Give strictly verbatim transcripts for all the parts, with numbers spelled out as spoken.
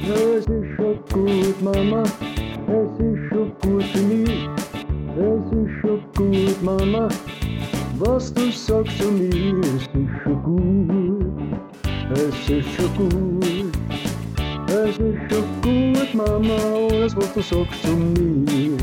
Es ist schon gut, Mama, es ist schon gut für mich. Es ist schon gut, Mama, was du sagst zu mir. Es ist schon gut, es ist schon gut. Es ist schon gut, Mama, alles was du sagst zu mir.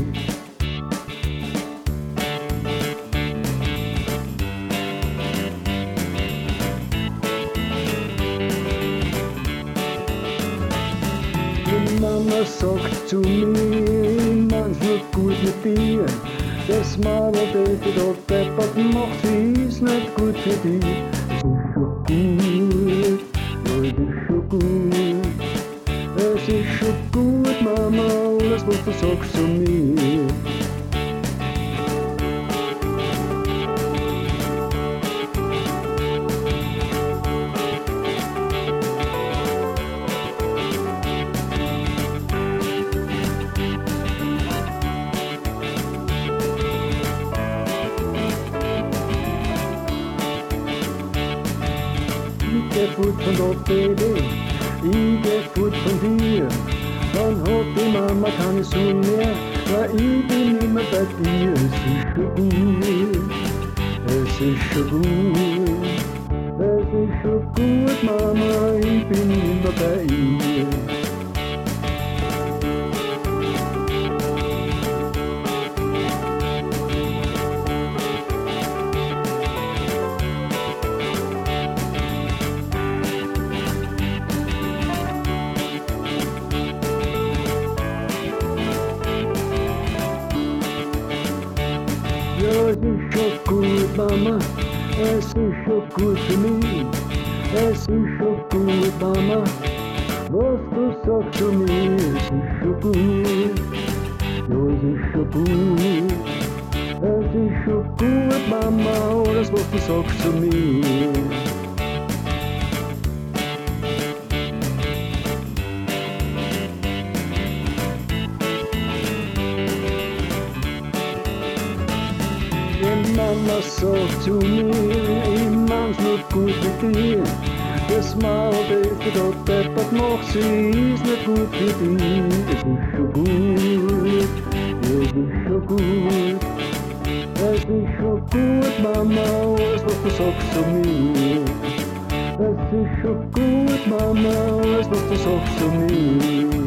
Die Mama sagt zu mir, mein's nur gut mit dir. Das Mal, das du da deppert macht, ist nicht gut für dich. Es ist schon gut, ja, es ist schon gut. Es ist schon gut, Mama, alles was du sagst zu mir. Ich geh fort von dort, Baby, ich geh fort von dir. Dann hat die Mama keine Sorgen mehr, weil ich bin immer bei dir. Es ist schon gut, es ist schon gut, es ist schon gut, Mama, ich bin immer bei ihr. Ja, es ist schon gut, Mama, es ist schon gut für mich. Es ist schon gut, Mama, was du sagst zu mir. Es ist schon gut, ja, es ist schon gut. Es ist schon gut, Mama, alles was du sagst zu mir. Die Mama sagt zu mir, ich mein's nur gut mit dir. Das Mal, das du da deppert macht, sie ist nicht gut für dich. Es ist schon gut, ja, es ist schon gut. Es ist schon gut, Mama, alles was du sagst zu mir. Es ist schon gut, Mama, alles was du sagst zu mir.